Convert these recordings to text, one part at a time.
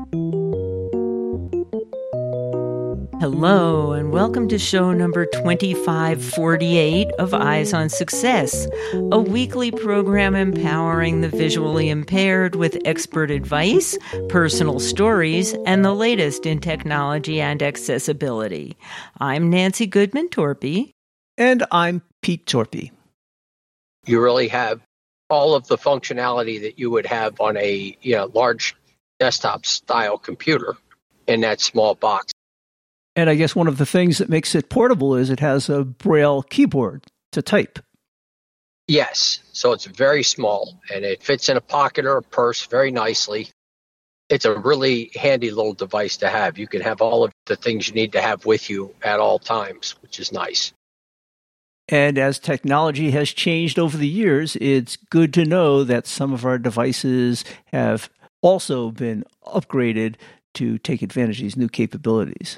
Hello, and welcome to show number 2548 of Eyes on Success, a weekly program empowering the visually impaired with expert advice, personal stories, and the latest in technology and accessibility. I'm Nancy Goodman-Torpy. And I'm Pete Torpy. You really have all of the functionality that you would have on a large desktop-style computer in that small box. And I guess one of the things that makes it portable is it has a Braille keyboard to type. Yes, so it's very small, and it fits in a pocket or a purse very nicely. It's a really handy little device to have. You can have all of the things you need to have with you at all times, which is nice. And as technology has changed over the years, it's good to know that some of our devices have also been upgraded to take advantage of these new capabilities.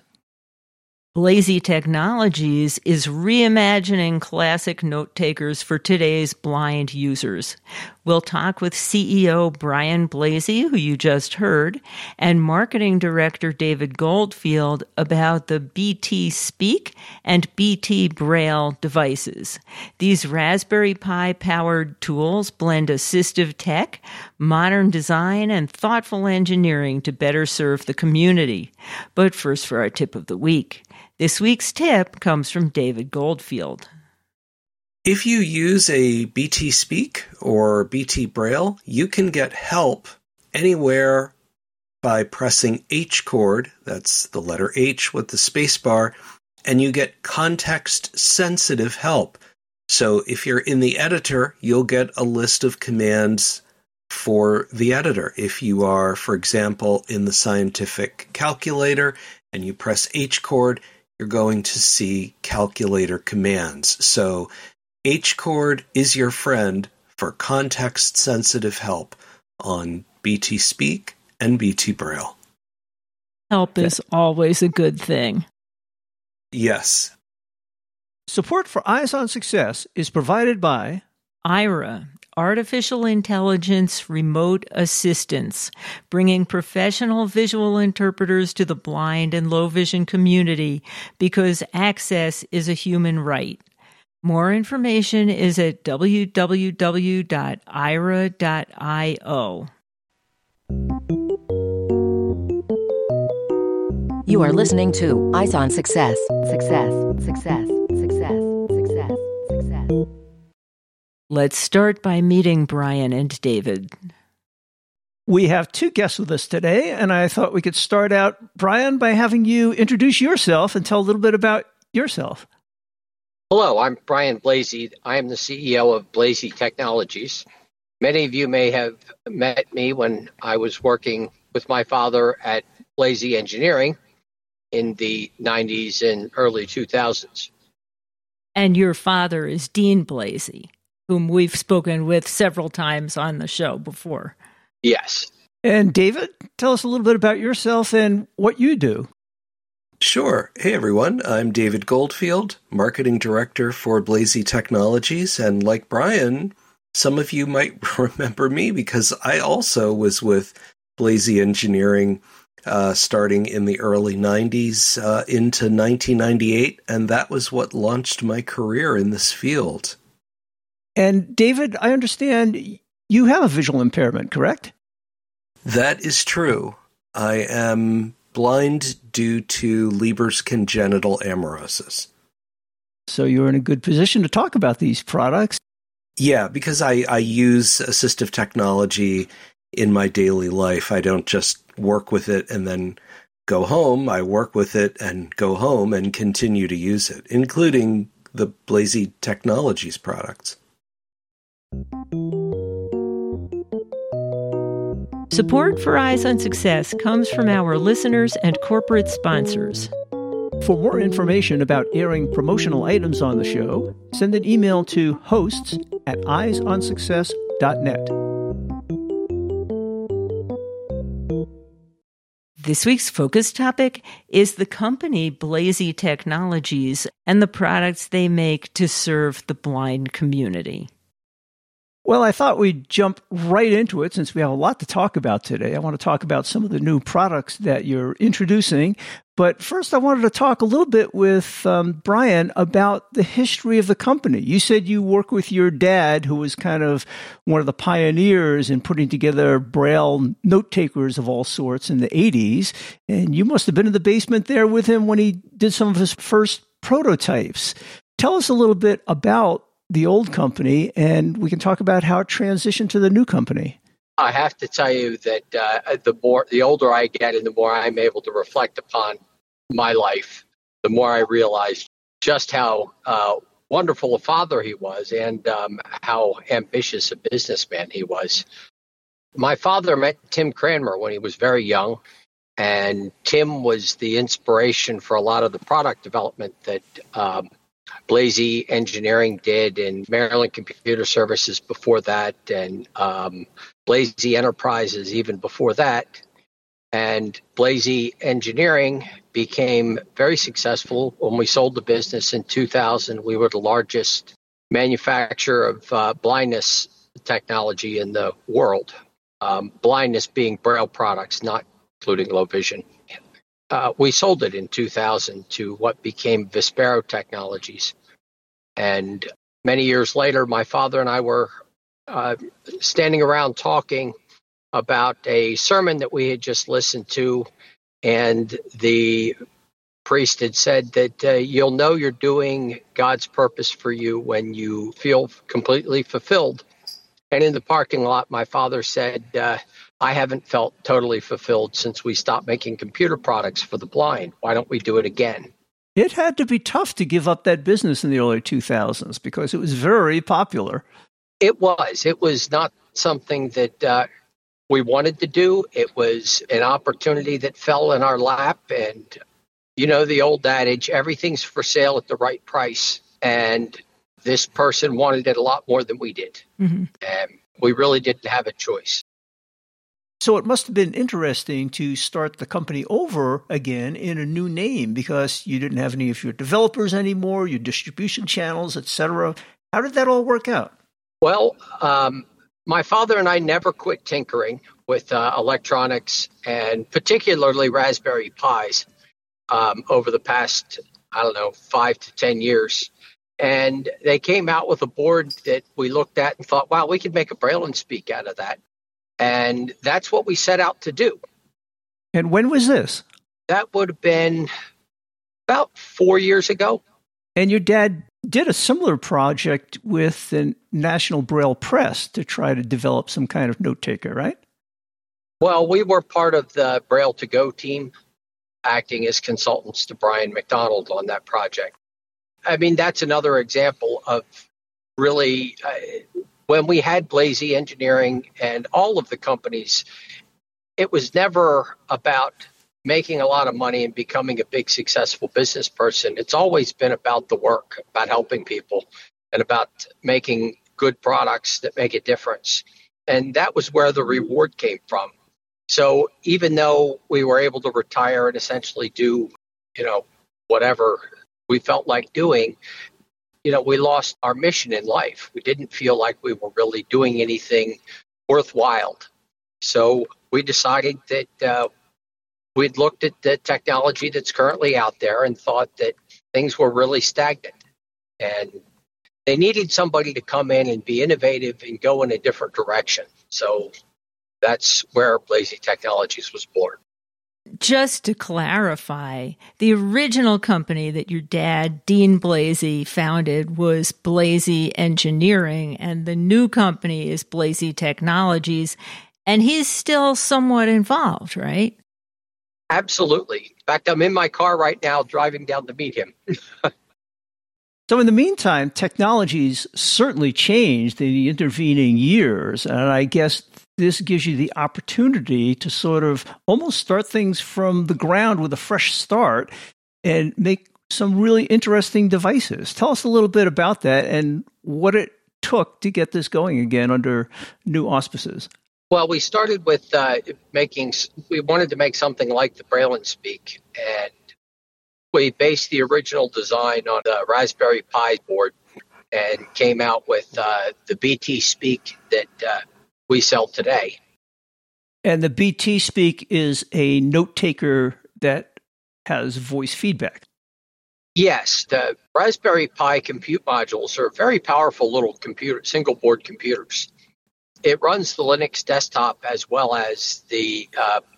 Blazy Technologies is reimagining classic note-takers for today's blind users. We'll talk with CEO Brian Blazy, who you just heard, and Marketing Director David Goldfield about the BT Speak and BT Braille devices. These Raspberry Pi-powered tools blend assistive tech, modern design, and thoughtful engineering to better serve the community. But first for our tip of the week. This week's tip comes from David Goldfield. If you use a BT Speak or BT Braille, you can get help anywhere by pressing H chord, that's the letter H with the space bar, and you get context-sensitive help. So if you're in the editor, you'll get a list of commands for the editor. If you are, for example, in the scientific calculator and you press H chord, you're going to see calculator commands. So H chord is your friend for context-sensitive help on BT Speak and BT Braille. Help is always a good thing. Yes. Support for Eyes on Success is provided by Aira, Artificial Intelligence Remote Assistance, bringing professional visual interpreters to the blind and low vision community because access is a human right. More information is at www.aira.io. You are listening to Eyes on Success. Success, success, success, success, success. Let's start by meeting Brian and David. We have two guests with us today, and I thought we could start out, Brian, by having you introduce yourself and tell a little bit about yourself. Hello, I'm Brian Blazy. I am the CEO of Blazy Technologies. Many of you may have met me when I was working with my father at Blazy Engineering in the 90s and early 2000s. And your father is Dean Blazy, whom we've spoken with several times on the show before. Yes. And David, tell us a little bit about yourself and what you do. Sure. Hey, everyone. I'm David Goldfield, Marketing Director for Blazy Technologies. And like Brian, some of you might remember me because I also was with Blazy Engineering starting in the early 90s into 1998. And that was what launched my career in this field. And David, I understand you have a visual impairment, correct? That is true. I am blind due to Leber's congenital amaurosis. So you're in a good position to talk about these products. Yeah, because I use assistive technology in my daily life. I don't just work with it and then go home. I work with it and go home and continue to use it, including the Blazy Technologies products. Support for Eyes on Success comes from our listeners and corporate sponsors. For more information about airing promotional items on the show, send an email to hosts@eyesonsuccess.net. This week's focus topic is the company Blazy Technologies and the products they make to serve the blind community. Well, I thought we'd jump right into it since we have a lot to talk about today. I want to talk about some of the new products that you're introducing. But first, I wanted to talk a little bit with Brian about the history of the company. You said you work with your dad, who was kind of one of the pioneers in putting together Braille note takers of all sorts in the 80s. And you must have been in the basement there with him when he did some of his first prototypes. Tell us a little bit about the old company, and we can talk about how it transitioned to the new company. I have to tell you that the older I get and the more I'm able to reflect upon my life, the more I realize just how wonderful a father he was and how ambitious a businessman he was. My father met Tim Cranmer when he was very young, and Tim was the inspiration for a lot of the product development that Blazy Engineering did, and Maryland Computer Services before that, and Blazy Enterprises even before that. And Blazy Engineering became very successful when we sold the business in 2000. We were the largest manufacturer of blindness technology in the world, blindness being Braille products, not including low vision. We sold it in 2000 to what became Vispero Technologies. And many years later, my father and I were standing around talking about a sermon that we had just listened to. And the priest had said that you'll know you're doing God's purpose for you when you feel completely fulfilled. And in the parking lot, my father said, I haven't felt totally fulfilled since we stopped making computer products for the blind. Why don't we do it again? It had to be tough to give up that business in the early 2000s because it was very popular. It was. It was not something that we wanted to do. It was an opportunity that fell in our lap. And, you know, the old adage, everything's for sale at the right price. And this person wanted it a lot more than we did. Mm-hmm. And we really didn't have a choice. So it must have been interesting to start the company over again in a new name because you didn't have any of your developers anymore, your distribution channels, etc. How did that all work out? Well, my father and I never quit tinkering with electronics and particularly Raspberry Pis over the past, 5 to 10 years. And they came out with a board that we looked at and thought, wow, we could make a Braille and Speak out of that. And that's what we set out to do. And when was this? That would have been about 4 years ago. And your dad did a similar project with the National Braille Press to try to develop some kind of note taker, right? Well, we were part of the Braille to Go team, acting as consultants to Brian McDonald on that project. I mean, that's another example of really... when we had Blazy Engineering and all of the companies, it was never about making a lot of money and becoming a big successful business person. It's always been about the work, about helping people, and about making good products that make a difference. And that was where the reward came from. So even though we were able to retire and essentially do, whatever we felt like doing, we lost our mission in life. We didn't feel like we were really doing anything worthwhile. So we decided that we'd looked at the technology that's currently out there and thought that things were really stagnant. And they needed somebody to come in and be innovative and go in a different direction. So that's where Blazy Technologies was born. Just to clarify, the original company that your dad, Dean Blazy, founded was Blazy Engineering, and the new company is Blazy Technologies, and he's still somewhat involved, right? Absolutely. In fact, I'm in my car right now driving down to meet him. So in the meantime, technology's certainly changed in the intervening years, and I guess this gives you the opportunity to sort of almost start things from the ground with a fresh start and make some really interesting devices. Tell us a little bit about that and what it took to get this going again under new auspices. Well, we started with we wanted to make something like the Braille and Speak, and we based the original design on the Raspberry Pi board. and came out with the BT Speak that we sell today. And the BT Speak is a note taker that has voice feedback. Yes, the Raspberry Pi compute modules are very powerful little computer, single board computers. It runs the Linux desktop as well as the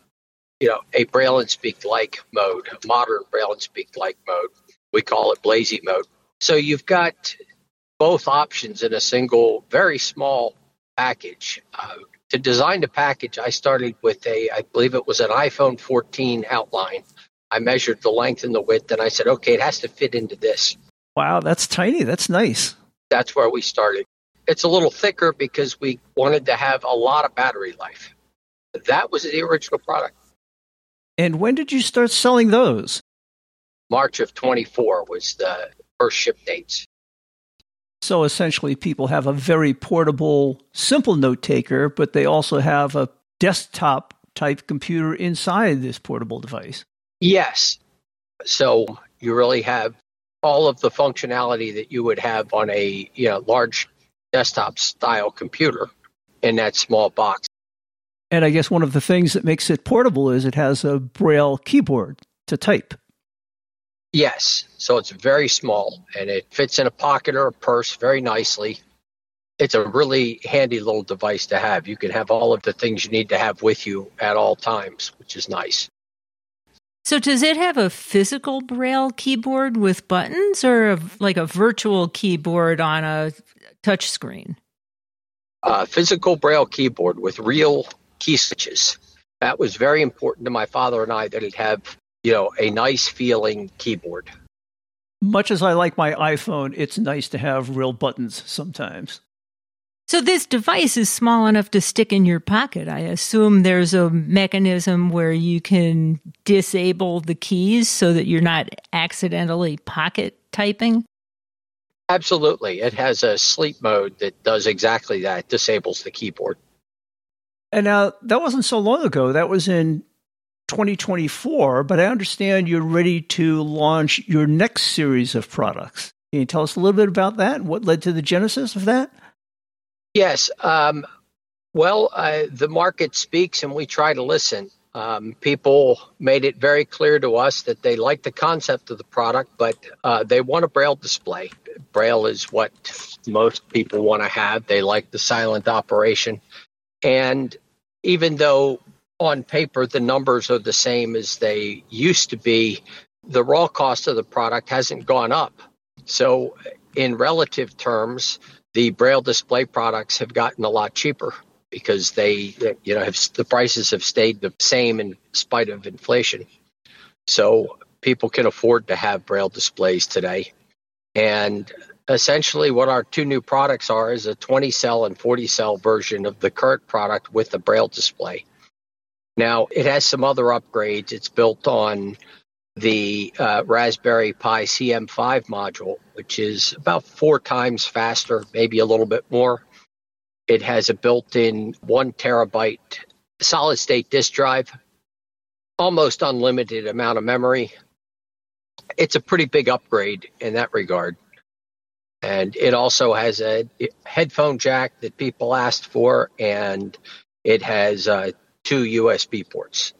a Braille and Speak like mode, a modern Braille and Speak like mode. We call it Blazy mode. So you've got both options in a single, very small package. To design the package, I started with I believe it was an iPhone 14 outline. I measured the length and the width, and I said, okay, it has to fit into this. Wow, that's tiny. That's nice. That's where we started. It's a little thicker because we wanted to have a lot of battery life. That was the original product. And when did you start selling those? March of 24 was the first ship dates. So essentially, people have a very portable, simple note taker, but they also have a desktop type computer inside this portable device. Yes. So you really have all of the functionality that you would have on a large desktop style computer in that small box. And I guess one of the things that makes it portable is it has a Braille keyboard to type. Yes. So it's very small and it fits in a pocket or a purse very nicely. It's a really handy little device to have. You can have all of the things you need to have with you at all times, which is nice. So does it have a physical Braille keyboard with buttons or like a virtual keyboard on a touch screen? Physical Braille keyboard with real key switches. That was very important to my father and I, that it have a nice feeling keyboard. Much as I like my iPhone, it's nice to have real buttons sometimes. So this device is small enough to stick in your pocket. I assume there's a mechanism where you can disable the keys so that you're not accidentally pocket typing? Absolutely. It has a sleep mode that does exactly that, disables the keyboard. And now, that wasn't so long ago. That was in 2024, but I understand you're ready to launch your next series of products. Can you tell us a little bit about that and what led to the genesis of that? Yes. The market speaks and we try to listen. People made it very clear to us that they like the concept of the product, but they want a Braille display. Braille is what most people want to have. They like the silent operation. And even though on paper the numbers are the same as they used to be, the raw cost of the product hasn't gone up. So in relative terms, the Braille display products have gotten a lot cheaper because the prices have stayed the same in spite of inflation. So people can afford to have Braille displays today. And essentially what our two new products are is a 20-cell and 40-cell version of the current product with the Braille display. Now, it has some other upgrades. It's built on the Raspberry Pi CM5 module, which is about 4 times faster, maybe a little bit more. It has a built-in 1 terabyte solid-state disk drive, almost unlimited amount of memory. It's a pretty big upgrade in that regard. And it also has a headphone jack that people asked for, and it has 2 USB ports.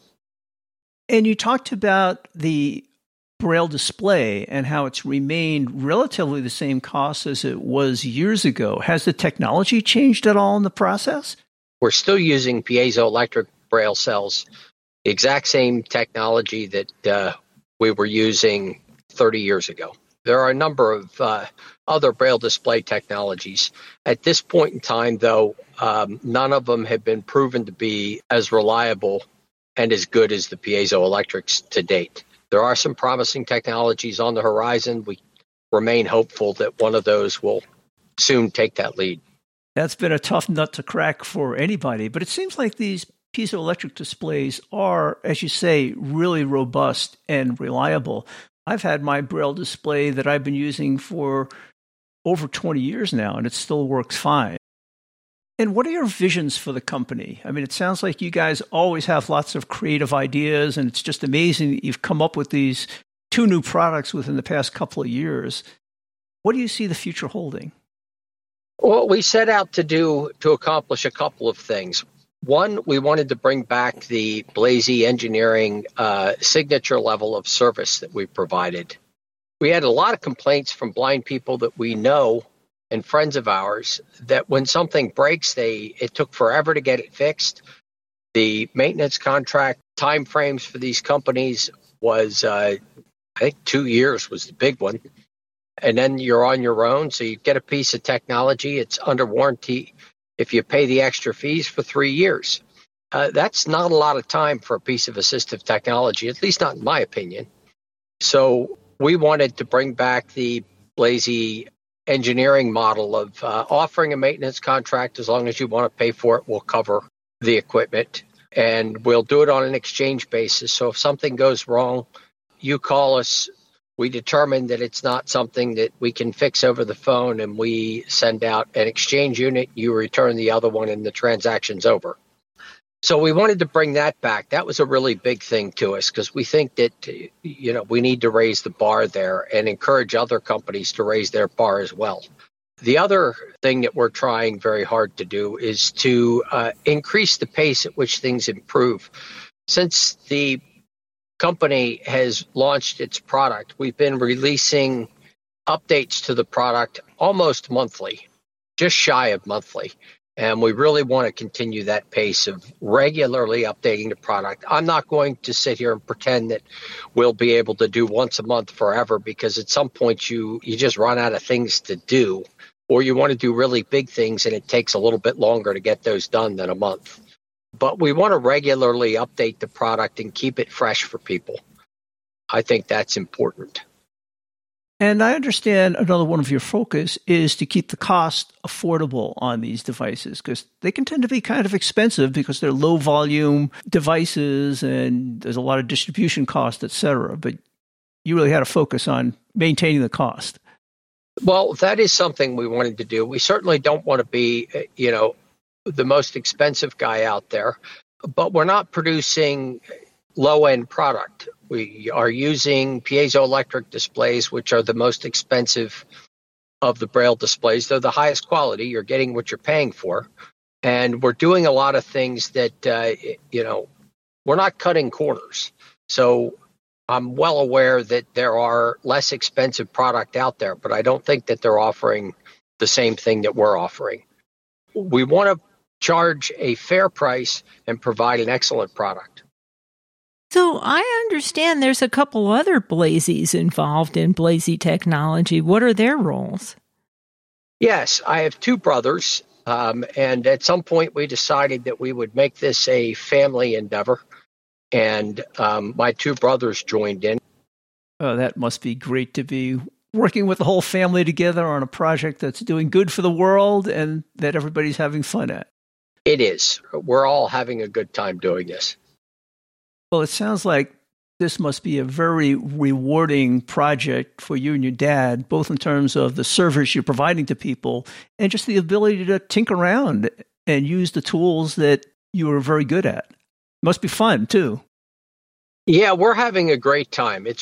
And you talked about the Braille display and how it's remained relatively the same cost as it was years ago. Has the technology changed at all in the process? We're still using piezoelectric Braille cells, the exact same technology that we were using 30 years ago. There are a number of other Braille display technologies. At this point in time, though, none of them have been proven to be as reliable and as good as the piezoelectrics to date. There are some promising technologies on the horizon. We remain hopeful that one of those will soon take that lead. That's been a tough nut to crack for anybody, but it seems like these piezoelectric displays are, as you say, really robust and reliable. I've had my Braille display that I've been using for over 20 years now, and it still works fine. And what are your visions for the company? I mean, it sounds like you guys always have lots of creative ideas, and it's just amazing that you've come up with these 2 new products within the past couple of years. What do you see the future holding? Well, we set out to accomplish a couple of things. One, we wanted to bring back the Blazy Engineering signature level of service that we provided. We had a lot of complaints from blind people that we know and friends of ours that when something breaks, it took forever to get it fixed. The maintenance contract timeframes for these companies was, I think, 2 years was the big one. And then you're on your own. So you get a piece of technology. It's under warranty if you pay the extra fees for 3 years. That's not a lot of time for a piece of assistive technology, at least not in my opinion. So we wanted to bring back the Blazy engineering model of offering a maintenance contract. As long as you want to pay for it, we'll cover the equipment. And we'll do it on an exchange basis. So if something goes wrong, you call us. We determine that it's not something that we can fix over the phone, and we send out an exchange unit. You return the other one, and the transaction's over. So we wanted to bring that back. That was a really big thing to us because we think that, we need to raise the bar there and encourage other companies to raise their bar as well. The other thing that we're trying very hard to do is to increase the pace at which things improve. Since the company has launched its product, we've been releasing updates to the product almost monthly, just shy of monthly. And we really want to continue that pace of regularly updating the product. I'm not going to sit here and pretend that we'll be able to do once a month forever, because at some point you just run out of things to do, or you want to do really big things and it takes a little bit longer to get those done than a month. But we want to regularly update the product and keep it fresh for people. I think that's important. And I understand another one of your focus is to keep the cost affordable on these devices, because they can tend to be kind of expensive because they're low volume devices and there's a lot of distribution cost, et cetera. But you really had a focus on maintaining the cost. Well, that is something we wanted to do. We certainly don't want to be, the most expensive guy out there, but we're not producing low-end product. We are using piezoelectric displays, which are the most expensive of the Braille displays. They're the highest quality. You're getting what you're paying for. And we're doing a lot of things that, we're not cutting corners. So I'm well aware that there are less expensive product out there, but I don't think that they're offering the same thing that we're offering. We want to charge a fair price and provide an excellent product. So I understand there's a couple other Blazys involved in Blazy technology. What are their roles? Yes, I have two brothers, and at some point we decided that we would make this a family endeavor, and my two brothers joined in. Oh, that must be great to be working with the whole family together on a project that's doing good for the world and that everybody's having fun at. It is. We're all having a good time doing this. Well, it sounds like this must be a very rewarding project for you and your dad, both in terms of the service you're providing to people and just the ability to tinker around and use the tools that you are very good at. Must be fun, too. Yeah, we're having a great time. It's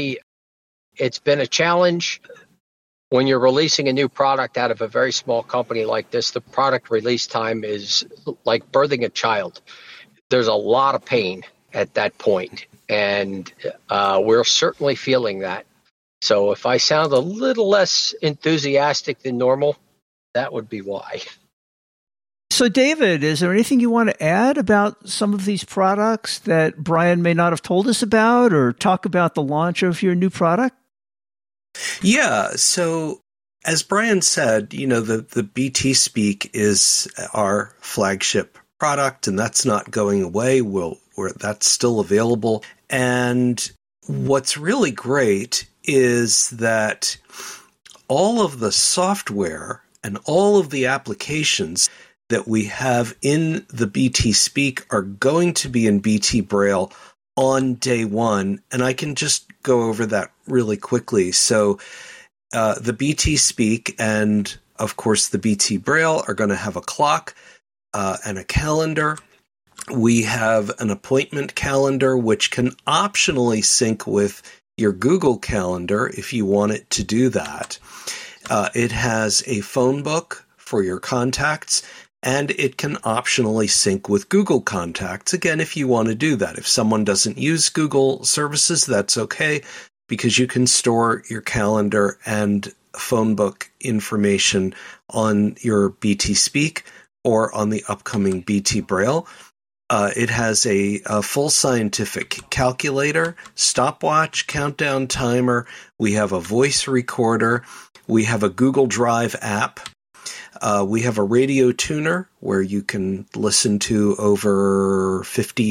been a challenge. When you're releasing a new product out of a very small company like this, the product release time is like birthing a child. There's a lot of pain at that point, and we're certainly feeling that. So if I sound a little less enthusiastic than normal, that would be why. So, David, is there anything you want to add about some of these products that Brian may not have told us about, or talk about the launch of your new product? Yeah, so as Brian said, the BT Speak is our flagship product, and that's not going away. That's still available. And what's really great is that all of the software and all of the applications that we have in the BT Speak are going to be in BT Braille on day one, and I can just go over that really quickly. So the BT Speak and, of course, the BT Braille are going to have a clock and a calendar. We have an appointment calendar, which can optionally sync with your Google Calendar if you want it to do that. It has a phone book for your contacts, and it can optionally sync with Google Contacts. Again, if you want to do that. If someone doesn't use Google services, that's okay, because you can store your calendar and phone book information on your BT Speak or on the upcoming BT Braille. It has a full scientific calculator, stopwatch, countdown timer. We have a voice recorder. We have a Google Drive app. We have a radio tuner where you can listen to over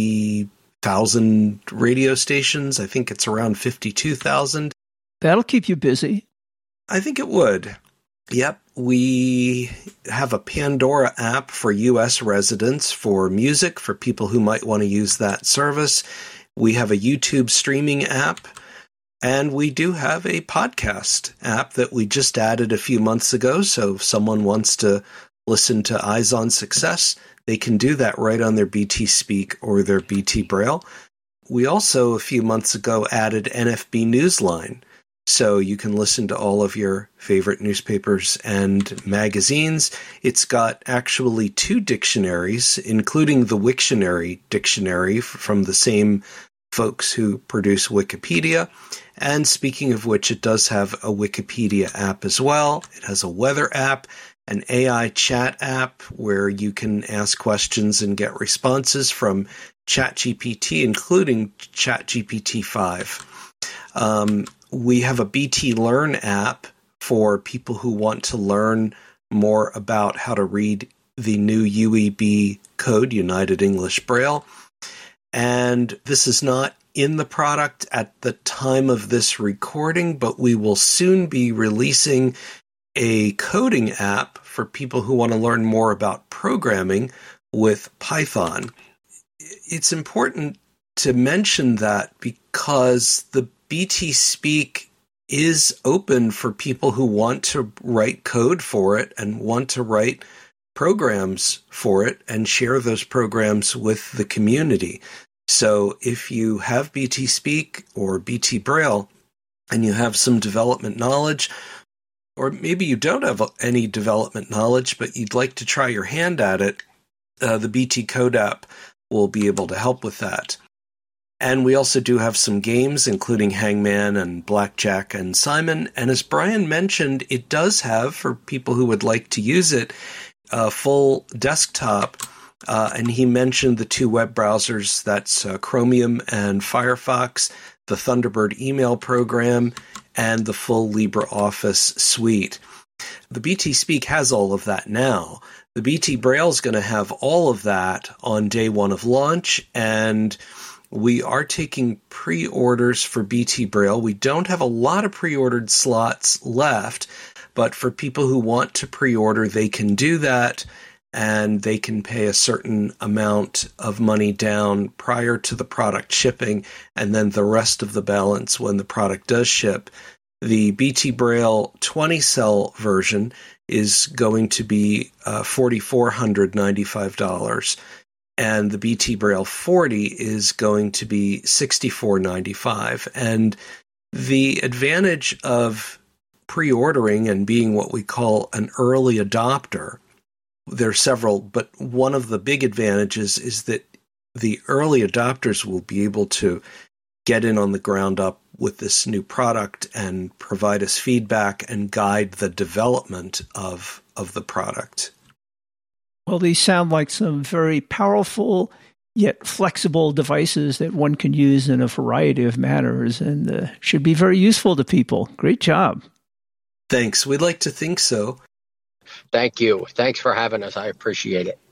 50,000 radio stations. I think it's around 52,000. That'll keep you busy. I think it would. Yep. We have a Pandora app for U.S. residents for music, for people who might want to use that service. We have a YouTube streaming app. And we do have a podcast app that we just added a few months ago. So if someone wants to listen to Eyes on Success, they can do that right on their BT Speak or their BT Braille. We also, a few months ago, added NFB Newsline. So you can listen to all of your favorite newspapers and magazines. It's got actually 2 dictionaries, including the Wiktionary dictionary from the same folks who produce Wikipedia. And speaking of which, it does have a Wikipedia app as well. It has a weather app, an AI chat app where you can ask questions and get responses from ChatGPT, including ChatGPT 5. We have a BT Learn app for people who want to learn more about how to read the new UEB code, United English Braille. And this is not in the product at the time of this recording, but we will soon be releasing a coding app for people who want to learn more about programming with Python. It's important to mention that because the BT Speak is open for people who want to write code for it and want to write programs for it and share those programs with the community. So if you have BT Speak or BT Braille and you have some development knowledge, or maybe you don't have any development knowledge, but you'd like to try your hand at it, the BT Code app will be able to help with that. And we also do have some games, including Hangman and Blackjack and Simon. And as Brian mentioned, it does have, for people who would like to use it, a full desktop. And he mentioned the 2 web browsers, that's Chromium and Firefox, the Thunderbird email program, and the full LibreOffice suite. The BT Speak has all of that now. The BT Braille is going to have all of that on day 1 of launch, and we are taking pre-orders for BT Braille. We don't have a lot of pre-ordered slots left, but for people who want to pre-order, they can do that, and they can pay a certain amount of money down prior to the product shipping, and then the rest of the balance when the product does ship. The BT Braille 20-cell version is going to be $4,495. And the BT Braille 40 is going to be $6,495. And the advantage of pre-ordering and being what we call an early adopter, there are several, but one of the big advantages is that the early adopters will be able to get in on the ground up with this new product and provide us feedback and guide the development of the product. Well, these sound like some very powerful yet flexible devices that one can use in a variety of manners and should be very useful to people. Great job. Thanks. We'd like to think so. Thank you. Thanks for having us. I appreciate it.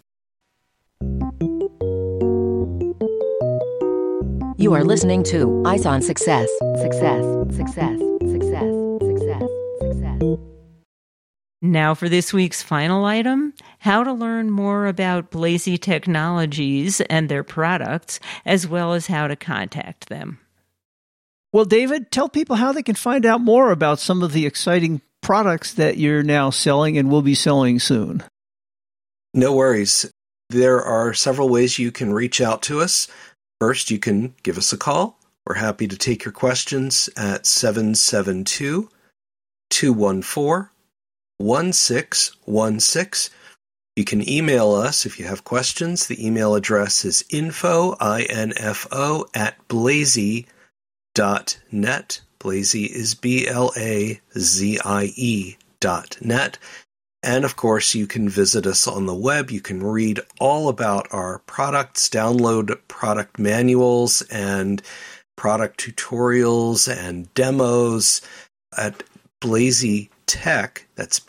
You are listening to Eyes on Success. Success, success, success, success, success. Now for this week's final item, how to learn more about Blazy Technologies and their products, as well as how to contact them. Well, David, tell people how they can find out more about some of the exciting products that you're now selling and will be selling soon. No worries. There are several ways you can reach out to us. First, you can give us a call. We're happy to take your questions at 772-214-1294. 888-888-1616. You can email us if you have questions. The email address is info, @blazie.net. Blazie is BLAZIE.net. And of course, you can visit us on the web. You can read all about our products, download product manuals and product tutorials and demos at Blazie Tech. That's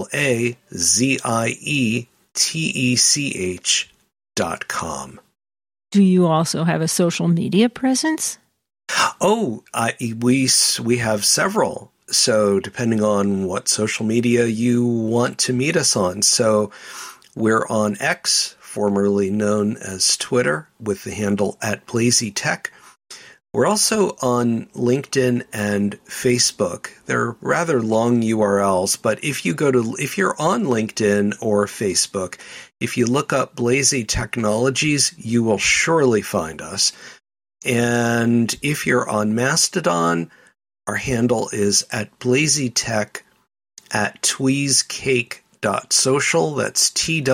BLAZIETECH.com. Do you also have a social media presence? Oh, we have several. So depending on what social media you want to meet us on. So we're on X, formerly known as Twitter, with the handle @BlazyTech. We're also on LinkedIn and Facebook. They're rather long URLs, but if you're on LinkedIn or Facebook, if you look up Blazie Technologies, you will surely find us. And if you're on Mastodon, our handle is @BlazyTech @tweezcake.social. That's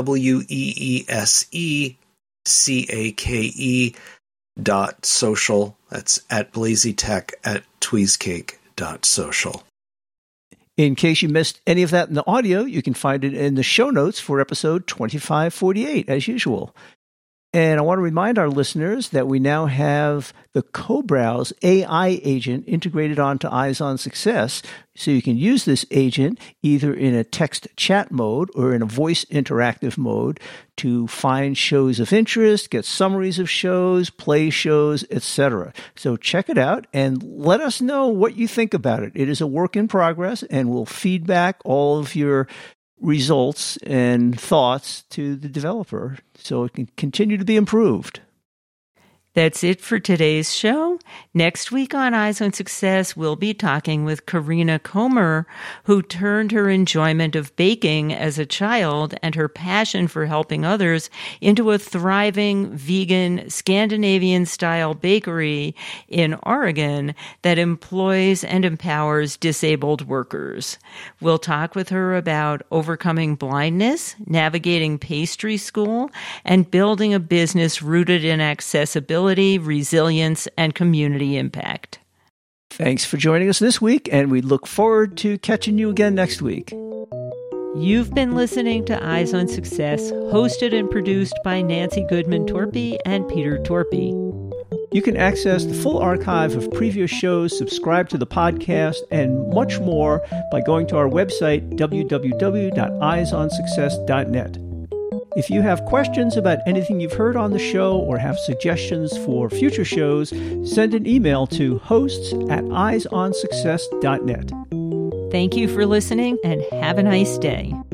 TWEESECAKE.social. That's @BlazyTech @tweezcake.social. In case you missed any of that in the audio, you can find it in the show notes for episode 2548, as usual. And I want to remind our listeners that we now have the CoBrowse AI agent integrated onto Eyes on Success, so you can use this agent either in a text chat mode or in a voice interactive mode to find shows of interest, get summaries of shows, play shows, etc. So check it out and let us know what you think about it. It is a work in progress, and we'll feed back all of your results and thoughts to the developer so it can continue to be improved. That's it for today's show. Next week on Eyes on Success, we'll be talking with Karina Comer, who turned her enjoyment of baking as a child and her passion for helping others into a thriving vegan Scandinavian-style bakery in Oregon that employs and empowers disabled workers. We'll talk with her about overcoming blindness, navigating pastry school, and building a business rooted in accessibility, resilience, and community impact. Thanks for joining us this week, and we look forward to catching you again next week. You've been listening to Eyes on Success, hosted and produced by Nancy Goodman Torpy and Peter Torpy. You can access the full archive of previous shows, subscribe to the podcast, and much more by going to our website, www.eyesonsuccess.net. If you have questions about anything you've heard on the show or have suggestions for future shows, send an email to hosts@eyesonsuccess.net. Thank you for listening and have a nice day.